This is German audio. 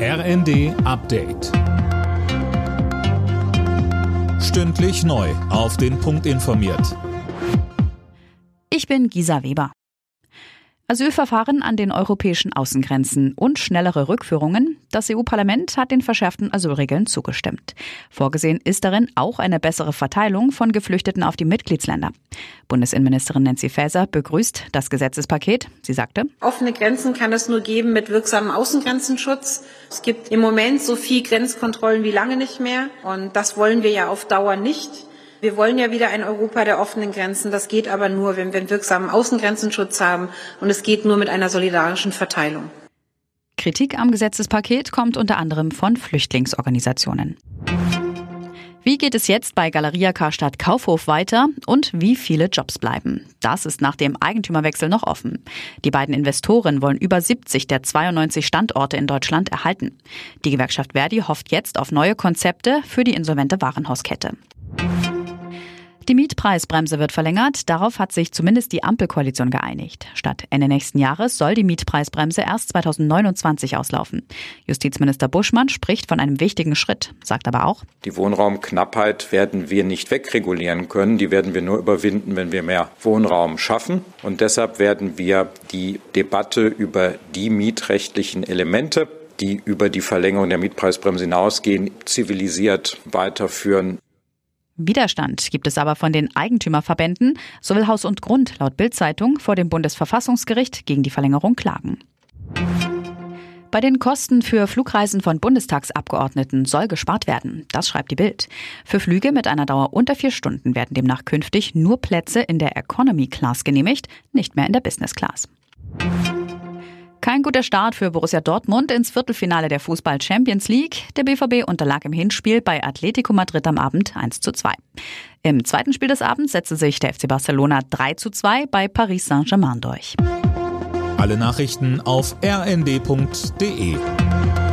RND Update. Stündlich neu auf den Punkt informiert. Ich bin Gisa Weber. Asylverfahren an den europäischen Außengrenzen und schnellere Rückführungen. Das EU-Parlament hat den verschärften Asylregeln zugestimmt. Vorgesehen ist darin auch eine bessere Verteilung von Geflüchteten auf die Mitgliedsländer. Bundesinnenministerin Nancy Faeser begrüßt das Gesetzespaket. Sie sagte: Offene Grenzen kann es nur geben mit wirksamem Außengrenzenschutz. Es gibt im Moment so viel Grenzkontrollen wie lange nicht mehr. Und das wollen wir ja auf Dauer nicht. Wir wollen ja wieder ein Europa der offenen Grenzen. Das geht aber nur, wenn wir einen wirksamen Außengrenzenschutz haben. Und es geht nur mit einer solidarischen Verteilung. Kritik am Gesetzespaket kommt unter anderem von Flüchtlingsorganisationen. Wie geht es jetzt bei Galeria Karstadt Kaufhof weiter und wie viele Jobs bleiben? Das ist nach dem Eigentümerwechsel noch offen. Die beiden Investoren wollen über 70 der 92 Standorte in Deutschland erhalten. Die Gewerkschaft Verdi hofft jetzt auf neue Konzepte für die insolvente Warenhauskette. Die Mietpreisbremse wird verlängert, darauf hat sich zumindest die Ampelkoalition geeinigt. Statt Ende nächsten Jahres soll die Mietpreisbremse erst 2029 auslaufen. Justizminister Buschmann spricht von einem wichtigen Schritt, sagt aber auch: Die Wohnraumknappheit werden wir nicht wegregulieren können, die werden wir nur überwinden, wenn wir mehr Wohnraum schaffen. Und deshalb werden wir die Debatte über die mietrechtlichen Elemente, die über die Verlängerung der Mietpreisbremse hinausgehen, zivilisiert weiterführen. Widerstand gibt es aber von den Eigentümerverbänden. So will Haus und Grund laut Bild-Zeitung vor dem Bundesverfassungsgericht gegen die Verlängerung klagen. Bei den Kosten für Flugreisen von Bundestagsabgeordneten soll gespart werden. Das schreibt die Bild. Für Flüge mit einer Dauer unter 4 Stunden werden demnach künftig nur Plätze in der Economy Class genehmigt, nicht mehr in der Business Class. Kein guter Start für Borussia Dortmund ins Viertelfinale der Fußball-Champions League. Der BVB unterlag im Hinspiel bei Atletico Madrid am Abend 1:2. Im zweiten Spiel des Abends setzte sich der FC Barcelona 3:2 bei Paris Saint-Germain durch. Alle Nachrichten auf rnd.de.